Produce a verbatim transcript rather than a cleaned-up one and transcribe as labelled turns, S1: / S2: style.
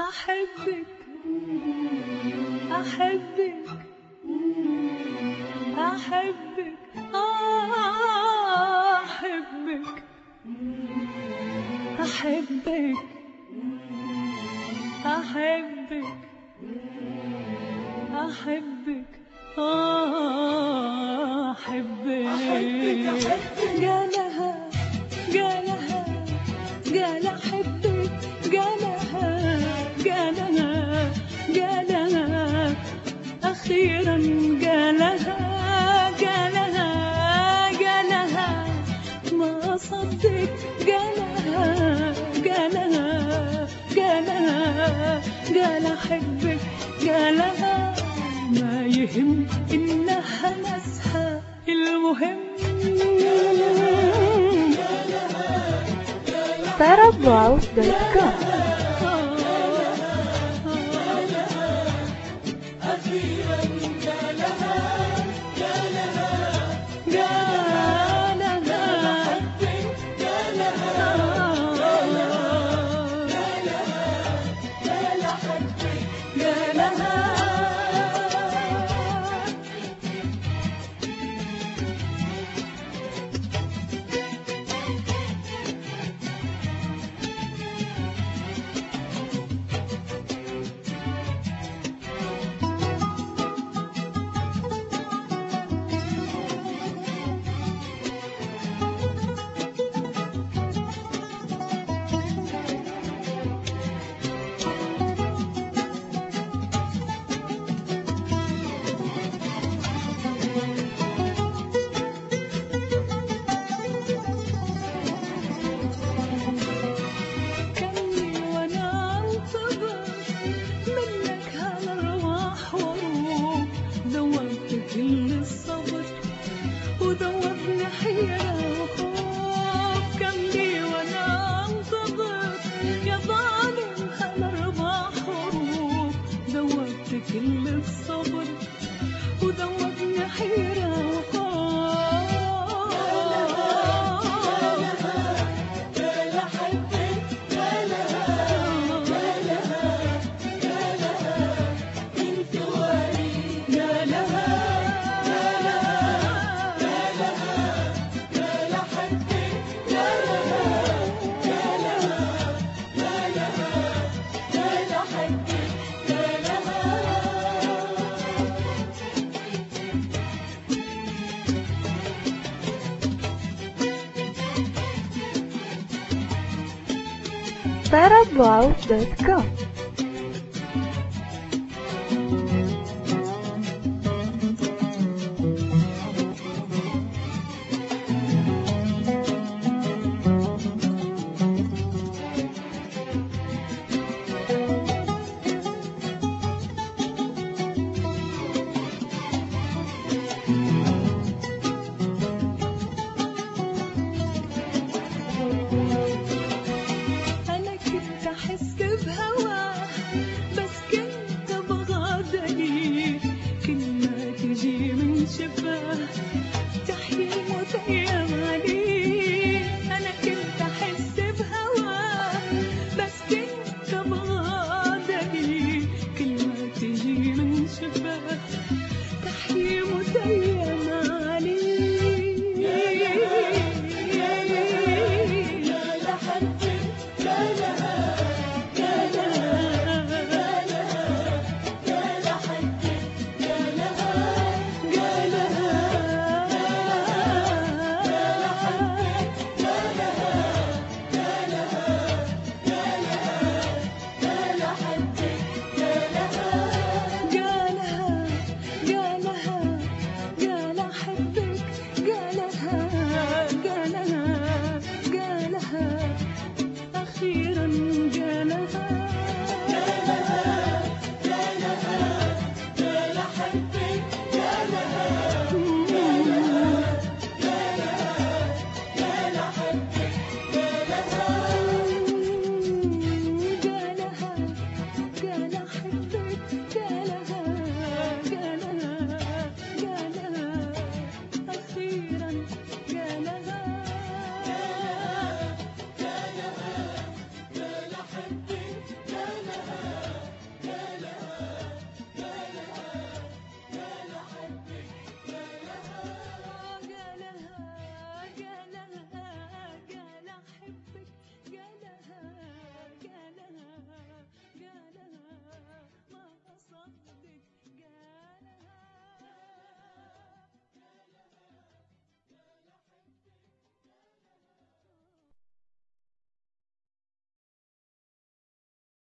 S1: أحبك أحبك أحبك أحبك أحبك أحبك أحبك أحبك قالها قالها قال أحبك قالها قالها قالها أخيرا قالها قالها قالها ما صدق قالها قالها قالها قال أحبك قالها ما يهم إنها نسحة المهم
S2: طربوعو دوت كوم.
S1: كل الصبر وذوبني حيرة وخوف قال أحبك قالها قالها قالها انت ولي قالها قالها قالها قال أحبك قالها قالها قالها قال أحبك
S2: طربوعو دوت كوم.